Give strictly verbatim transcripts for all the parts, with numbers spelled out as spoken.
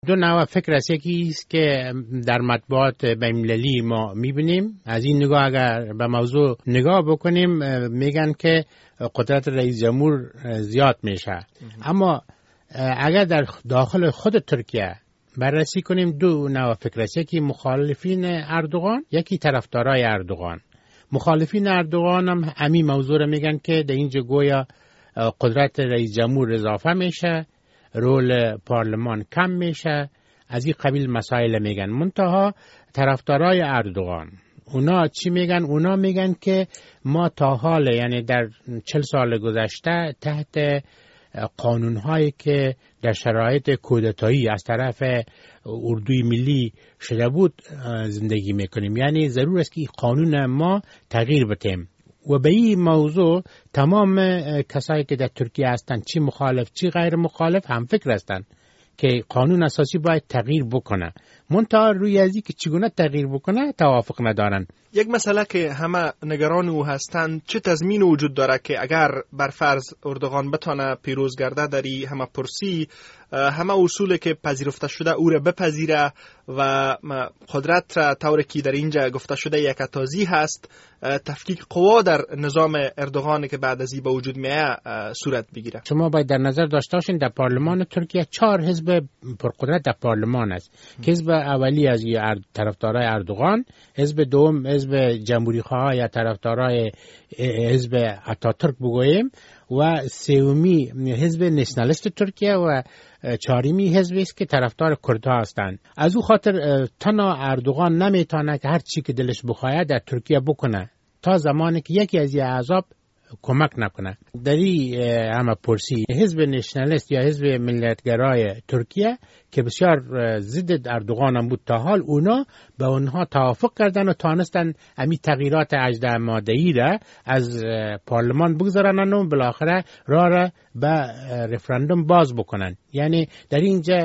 دو نوع فکر است. یکی است که در مطبوعات بین‌المللی ما می‌بینیم. از این نگاه اگر به موضوع نگاه بکنیم میگن که قدرت رئیس جمهور زیاد میشه. اما اگر در داخل خود ترکیه بررسی کنیم دو نوع فکر است. یکی مخالفین اردوغان، یکی طرفدارای اردوغان. مخالفین اردوغان هم همین موضوع رو میگن که در اینجا گویا قدرت رئیس جمهور اضافه میشه، رول پارلمان کم میشه، از این قبیل مسائل میگن. منتها طرفدارای اردوغان اونا چی میگن؟ اونا میگن که ما تا حال یعنی در چل سال گذشته تحت قانونهایی که در شرایط کودتایی از طرف اردوی ملی شده بود زندگی میکنیم. یعنی ضرور است که قانون ما تغییر بتیم. و به این موضوع تمام کسایی که در ترکیه هستند، چی مخالف چی غیر مخالف، هم فکر هستند که قانون اساسی باید تغییر بکنه. منتها روی ازی که چگونه تغییر بکنه توافق ندارن. یک مسئله که همه نگران او هستند، چه تضمین وجود داره که اگر بر فرض اردوغان بتانه پیروز گرده در این همه پرسی، همه اصولی که پذیرفته شده او را بپذیره و قدرت را طوری که در اینجا گفته شده یک تازی هست، تفکیک قوا در نظام اردوغان که بعد از این به وجود میاد صورت بگیره. شما باید در نظر داشته باشین در پارلمان ترکیه چهار حزب پرقدرت در پارلمان است. حزب اولی از طرفدارای اردوغان، حزب دوم حزب جمهوری خواه یا طرفدارای حزب اتاتورک بگوییم، و سومی حزب نشنالیست ترکیه و چهارمی حزبی است که طرفدار کردها هستند. از او خاطر تنها اردوغان نمیتونه که هر چی که دلش بخواهد در ترکیه بکنه تا زمانی که یکی از این احزاب کمک نکنه. در این همه پرسی حزب نشنالیست یا حزب ملیتگرای ترکیه که بسیار ضد اردوغان هم بود تا حال، اونا به اونها توافق کردن و تانستن امی تغییرات هجده ماده‌ای را از پارلمان بگذارن و بالاخره راه را به رفراندوم باز بکنن. یعنی در اینجا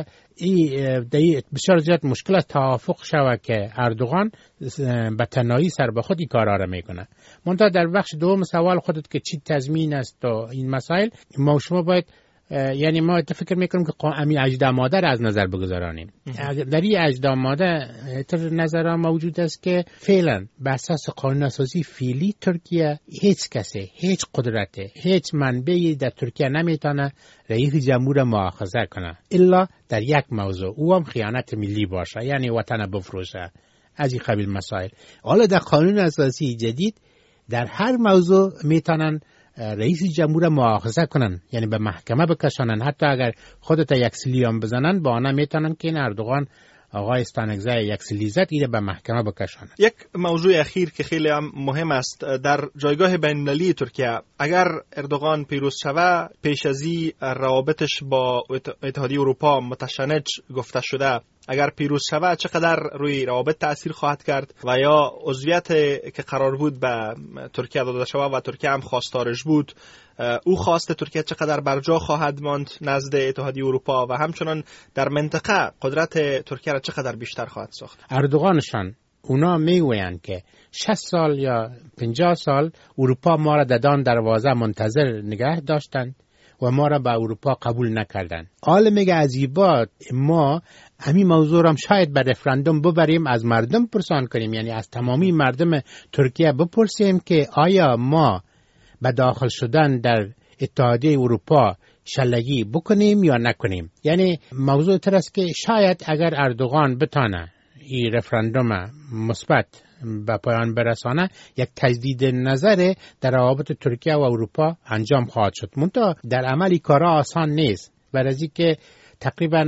ای بسیار زیاد مشکل توافق شود که اردوغان به تنهایی سر به خود این کارا را میکنه. منتها در بخش دوم سوال خودت که چی تضمین است و این مسائل، ما شما باید یعنی ما فکر میکنیم که امی هجده ماده را از نظر بگذارانیم. در این هجده ماده تر نظر موجود است که فعلا به اساس قانون اساسی فعلی ترکیه هیچ کسی، هیچ قدرت، هیچ منبعی در ترکیه نمیتونه رئیس جمهور مؤاخذه کنه الا در یک موضوع، او هم خیانت ملی باشه، یعنی وطن بفروشه. از این قبیل مسائل. حالا در قانون اساسی جدید در هر موضوع میتونن رئیس جمهور مؤاخذه کنن، یعنی به محکمه بکشانن. حتی اگر خودت یک سلیام بزنن با آنها میتونن که این اردوغان آقای استانگزه یک سلیزت ایره به محکمه بکشانن. یک موضوع اخیر که خیلی هم مهم است، در جایگاه بین‌المللی ترکیه اگر اردوغان پیروز شود، پیش از این روابطش با اتحادیه اروپا متشنج گفته شده، اگر پیروز شود چقدر روی روابط تأثیر خواهد کرد و یا عضویت که قرار بود به ترکیه داده شود و ترکیه هم خواستارش بود، او خواست ترکیه چقدر برجا خواهد ماند نزد اتحادیه اروپا و همچنان در منطقه قدرت ترکیه را چقدر بیشتر خواهد ساخت؟ اردوغانشان اونا میگویند که شصت سال یا پنجاه سال اروپا ما را ددان دروازه منتظر نگه داشتند و ما را به اروپا قبول نکردند. حال میگه از این بعد ما همین موضوع را هم شاید به رفراندوم ببریم، از مردم پرسان کنیم، یعنی از تمامی مردم ترکیه بپرسیم که آیا ما به داخل شدن در اتحادیه اروپا شلگی بکنیم یا نکنیم. یعنی موضوع تر است که شاید اگر اردوغان بتانه این رفراندوم مثبت به پایان برسانه، یک تجدید نظر در روابط ترکیه و اروپا انجام خواهد شد. منتها در عملی کارا آسان نیست، برای که تقریبا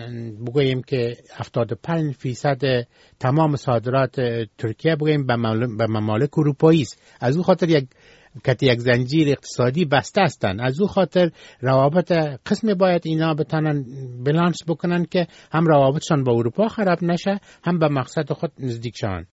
بگوییم که هفتاد و پنج فیصد تمام صادرات ترکیه بگوییم به ممالک اروپایی است. از او خاطر یک که یک زنجیر اقتصادی بسته هستند. از او خاطر روابط قسم باید اینا بتانن بالانس بکنن که هم روابطشان با اروپا خراب نشه، هم به مقصد خود نزدیک شوند.